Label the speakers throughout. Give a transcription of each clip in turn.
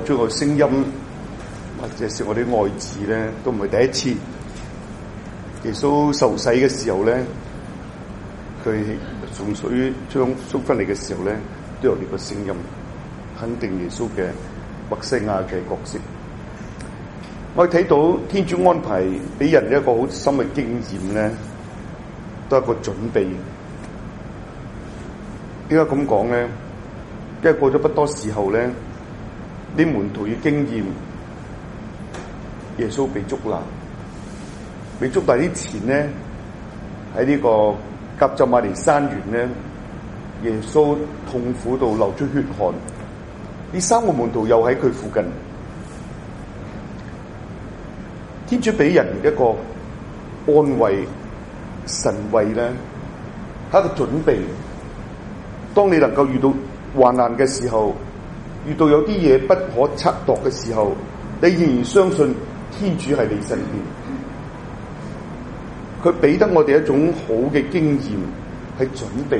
Speaker 1: 出個聲音，或者是我哋愛子咧，都唔係第一次。耶穌受洗嘅時候咧，佢從水將縮翻嚟嘅時候咧，都有呢個聲音，肯定耶穌嘅默西亞嘅角色。我哋睇到天主安排俾人一個好深嘅經驗咧，都係一個準備。點解咁講咧？因為過咗不多時候咧，啲門徒要經驗耶穌被捉拿。被捉拿之前咧，喺呢個革責瑪尼山園咧，耶穌痛苦到流出血汗。呢三個門徒又喺佢附近。天主俾人一個安慰、神慰咧，係一個準備。當你能夠遇到患難嘅時候，遇到有啲嘢不可測度嘅時候，你仍然相信天主係你身邊。佢俾得我哋一種好嘅經驗，係準備。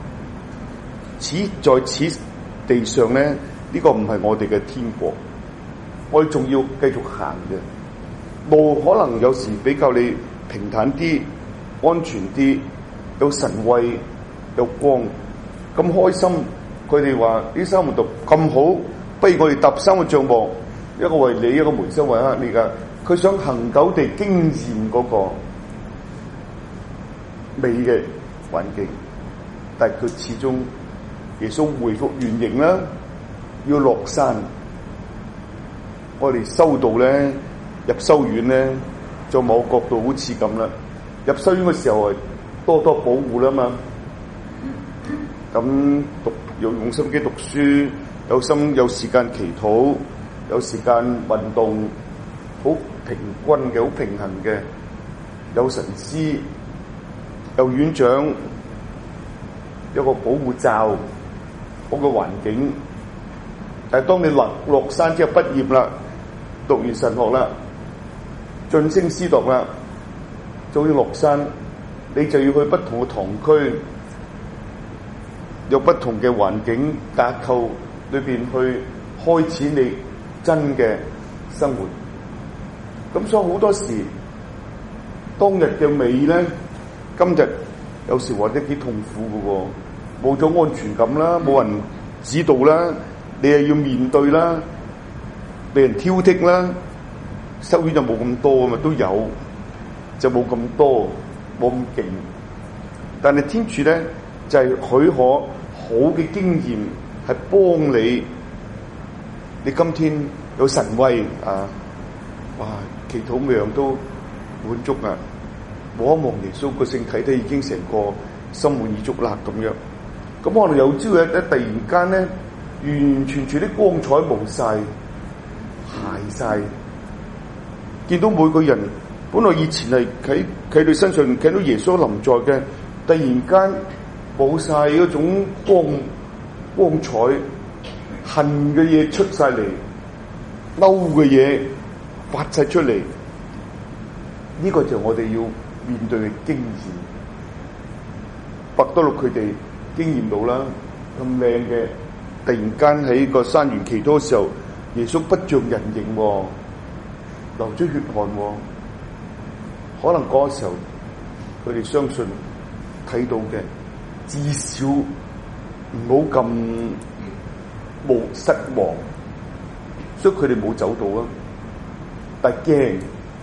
Speaker 1: 在此地上咧，呢個唔係我哋嘅天國，我哋仲要繼續行嘅。路可能有時比較你平坦啲、安全啲，有神慰、有光，咁開心。佢哋話呢三門徒咁好，不如我哋搭三個帳幕，一個為你，一個梅瑟為克你噶。佢想恒久地經驗嗰個美嘅環境，但係佢始終耶穌回復原形啦，要落山。我哋修道咧，入修院咧，就某角度好似咁啦。入修院嘅時候係多多保護啦嘛，咁用心機讀書，有時間祈禱，有時間運動，好平均嘅，好平衡嘅，有神師，有院長，有個保護罩，好嘅環境。但係當你落山之後畢業啦，讀完神學啦，晉升司鐸啦，就要落山，你就要去不同嘅堂區，有不同嘅環境架構裏邊去開始你真嘅生活。咁所以好多時當日嘅美咧，今日有時或者幾痛苦嘅喎，冇咗安全感啦，冇人指導啦，你又要面對啦，被人挑剔啦。修院就冇咁多啊嘛，都有，就冇咁多，冇咁勁。但係天主咧就係許可好嘅經驗，係幫你。你今天有神慰啊，哇！祈禱每樣都滿足啊！望一望耶穌個聖體都已經成個心滿意足啦咁樣。咁可能有朝一日突然間咧，完完全全啲光彩冇晒，鞋晒。見到每個人本來以前係喺佢身上睇到耶穌臨在嘅，突然間冇晒嗰種光彩，恨嘅嘢出晒嚟，嬲嘅嘢發晒出嚟。呢個就係我哋要面對嘅經驗。伯多祿佢哋經驗到啦，咁靚嘅，突然間喺個山園祈禱嘅時候，耶穌不像人形喎，流出血汗喎。可能嗰個時候佢哋相信睇到嘅，至少唔好咁冇失望，所以佢哋冇走到啊。但係驚，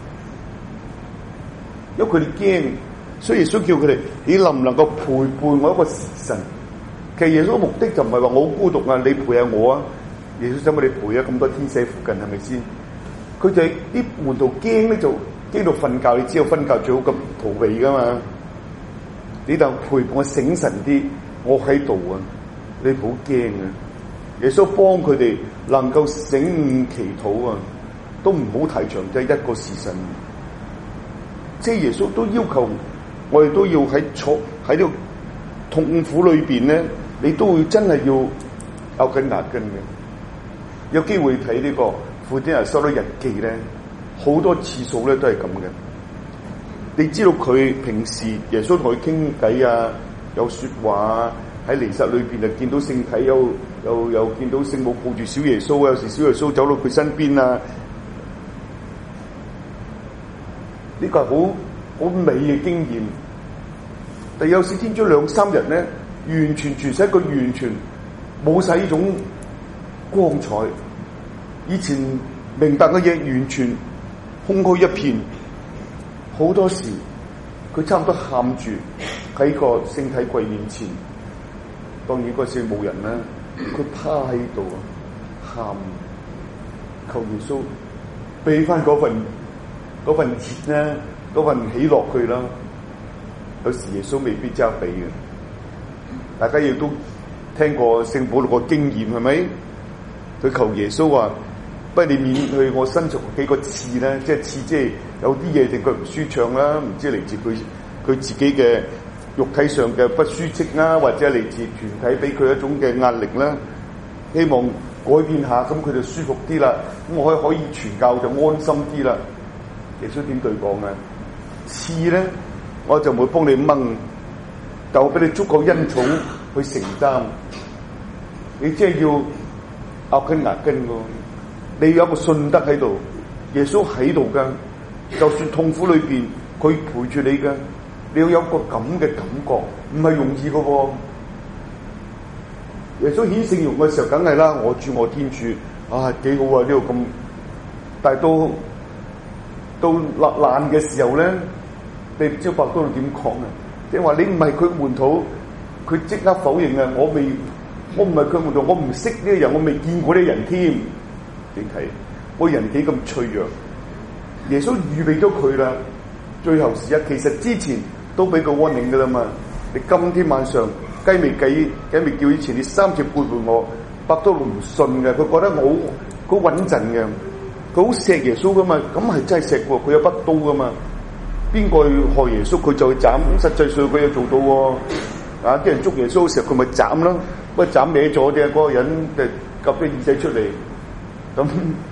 Speaker 1: 因為佢哋驚，所以耶穌叫佢哋：你能唔能夠陪伴我一個時辰？其實耶穌嘅目的就唔係話我好孤獨啊，你陪下我啊。耶穌想我哋陪啊，咁多天使附近係咪先？佢就係啲門徒驚咧，就驚到瞓覺。你知道瞓覺最好咁逃避噶嘛？你就陪伴我醒神啲，我喺度啊，你唔好驚啊！耶穌幫佢哋能夠醒悟祈禱啊，都唔好太長，即係一個時辰。即係耶穌都要求我哋都要喺呢個痛苦裏邊咧，你都會真係要咬緊牙根嘅。有機會睇呢個傅天娜收到日記咧，好多次數咧都係咁嘅。你知道佢平時耶穌同佢傾偈啊，有說話啊，喺彌撒裏邊就見到聖體有又見到聖母抱住小耶穌，有時小耶穌走到佢身邊啊，呢個係好美嘅經驗。但有時天主2-3日咧，完全傳晒一個完全冇晒呢種光彩，以前明白嘅嘢完全空虛一片，好多時佢差唔多喊住喺個聖體櫃面前。當然個聖母人咧，佢趴喺度喊，求耶穌俾翻嗰份熱咧，嗰份喜樂佢啦。有時耶穌未必真係俾嘅，大家亦都聽過聖保祿個經驗係咪？佢求耶穌話：不如你免去我身上幾個刺咧，即係刺，即係有啲嘢令佢唔舒暢啦，唔知嚟自佢自己嘅肉體上嘅不舒適啦，或者嚟自團體俾佢一種嘅壓力啦，希望改變下，咁佢就舒服啲啦，咁我可以傳教就安心啲啦。耶穌點對講啊？刺咧，我就唔會幫你掹，但我俾你足夠恩寵去承擔。你即係要咬緊牙根喎，你要有個信德喺度，耶穌喺度噶，就算痛苦裏邊，佢陪住你噶，你要有個咁嘅感覺，唔係容易噶喎。耶穌顯聖容嘅時候，梗係啦，我主我天主，啊幾好啊呢度咁，但係到爛嘅時候咧，你唔知伯多祿點講啊？即係話你唔係佢門徒，佢即刻否認啊！我唔係佢門徒，我唔識呢個人，我未見過呢個人添。點睇？我人幾咁脆弱？耶穌預備咗佢啦，最後時日其實之前都俾個 warning 噶啦嘛。你今天晚上雞未叫以前，你3次背叛我，伯多祿唔信嘅，佢覺得我好穩陣嘅。佢好錫耶穌噶嘛，咁係真係錫喎，佢有把刀噶嘛，邊個害耶穌佢就去斬，咁實際上佢有做到喎，啲人捉耶穌嘅時候佢咪斬咯，不過斬歪咗啫，嗰個人就夾啲耳仔出嚟，咁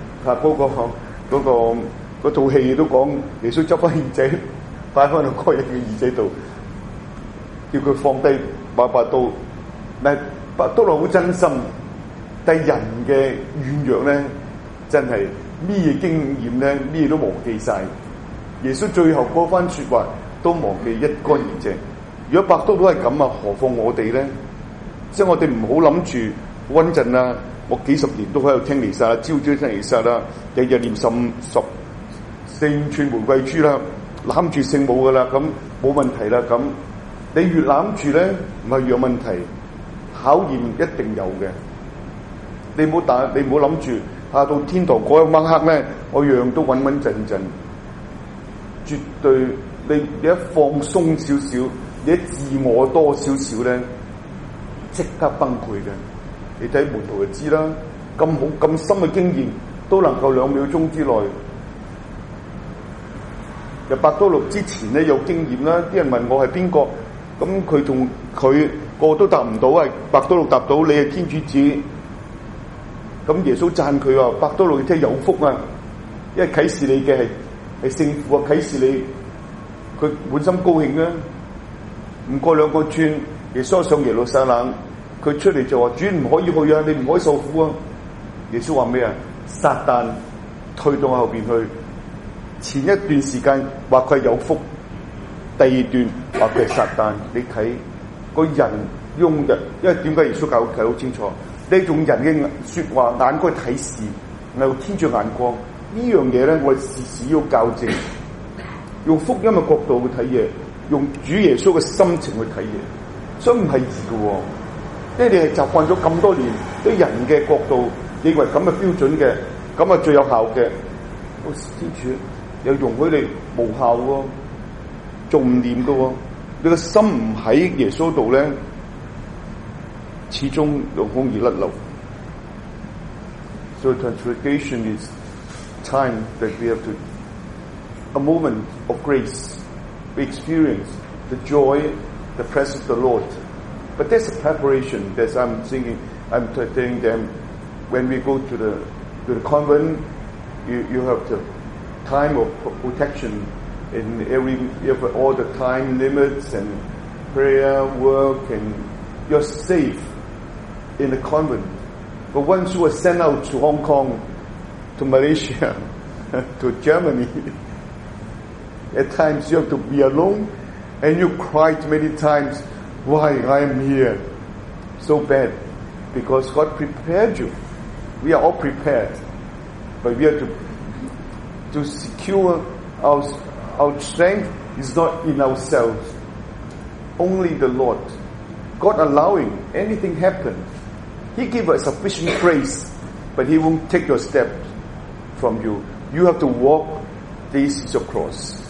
Speaker 1: 嗰套戲都講耶穌執翻耳仔擺翻到嗰個人嘅耳仔度，叫佢放低把刀，但係伯多祿好真心，但係人嘅軟弱咧，真係咩嘢經驗咧，咩嘢都忘記晒。耶穌最後嗰番說話都忘記一乾二淨。如果伯多祿都係咁啊，何況我哋咧？即係我哋唔好諗住溫陣啦。我幾十年都喺度聽彌撒，朝聽彌撒啦，日日念4串玫瑰珠啦，攬住聖母噶啦，咁冇問題啦。咁你越攬住咧，唔係有問題，考驗一定有嘅。你唔好諗住到天堂嗰一晚黑咧，我樣樣都穩穩陣陣。絕對你一放鬆少少，你一自我多少少咧，即刻崩潰嘅。你睇門徒就知啦，咁好咁深嘅經驗都能夠2秒鐘之內。入伯多祿之前咧有經驗啦，啲人問我係邊個，咁佢個都答唔到，係伯多祿答到，你係天主子。咁耶穌讚佢話：伯多祿你聽有福啊，因為啟示你嘅係聖父啊，啟示你，佢滿心高興啊。唔過2個轉，耶穌上耶路撒冷，佢出嚟就話：主唔可以去啊，你唔可以受苦啊。耶穌話咩啊？撒旦退到後邊去。前一段時間話佢係有福，第2段話佢係撒旦。你睇個人用人，因為點解耶穌教佢好清楚？你用人嘅說話眼光睇事，用天主眼光呢樣嘢咧，我哋時時要校正，用福音嘅角度去睇嘢，用主耶穌嘅心情去睇嘢，所以唔係易嘅。因為你係習慣咗咁多年，啲人嘅角度認為咁嘅標準嘅，咁啊最有效嘅，天主又容許你無效喎，仲唔念嘅喎，你個心唔喺耶穌度咧，始終又好易甩漏。So transfiguration is time that we have to, a moment of grace. We experience the joy, the presence of the Lord. But there's a preparation. There's I'm telling them, when we go to the convent, you have the time of protection in you have all the time limits and prayer, work, and you're safe in the convent. But once you were sent out to Hong Kong, to Malaysia, to Germany, at times you have to be alone, and you cried many times, why I am here? So bad. Because God prepared you. We are all prepared. But we have to secure our strength is not in ourselves. Only the Lord. God allowing anything happen. He give us sufficient grace, but He won't take your steps from you. You have to walk. This is your cross.